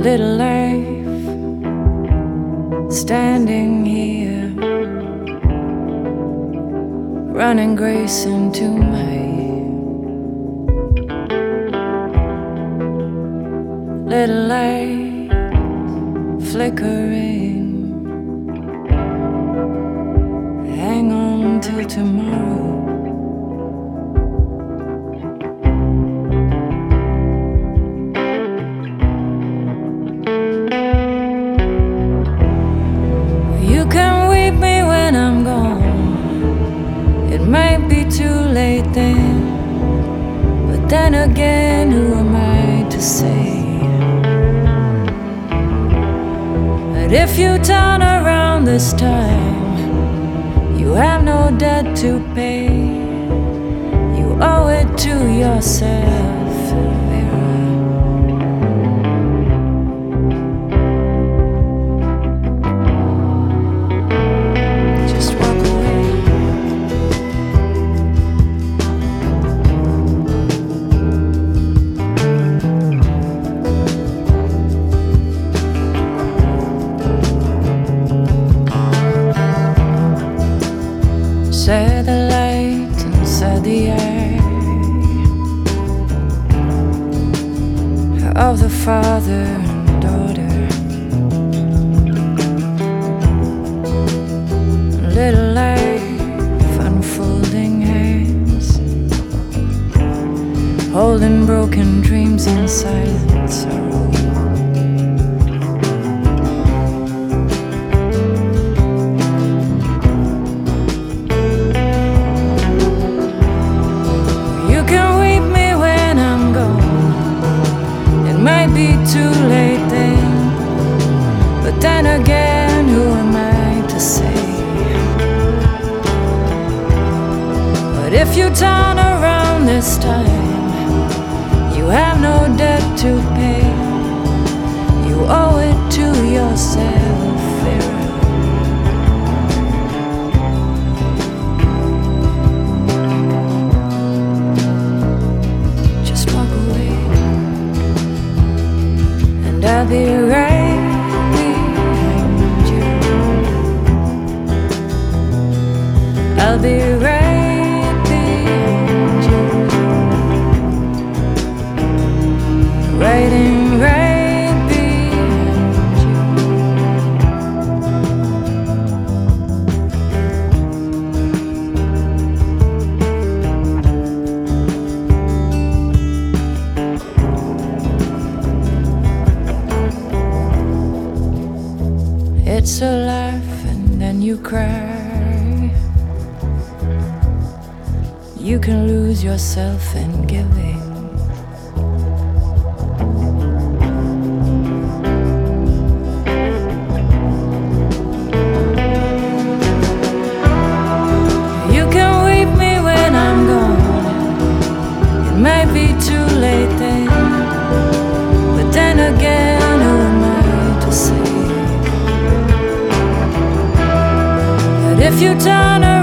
little life standing here, running grace into my little light flickering. Hang on till tomorrow. You can weep me when I'm gone. It might be too late then, but then again, who am I to say? But if you turn around this time, you have no debt to pay. You owe it to yourself, Vera. Just walk away. Said the light inside the eye of the father and daughter. Little life unfolding hands, holding broken dreams in silent sorrow. Be too late then, but then again, who am I to say? But if you turn around this time, you have no debt to pay. You owe it to yourself, Vera. Just walk away. I'll be right behind you. I'll be right behind you, riding right behind you. It's a laugh and then you cry. You can lose yourself in giving. You can weep me when I'm gone. It might be too late then, but then again, who am I to say? If you turn around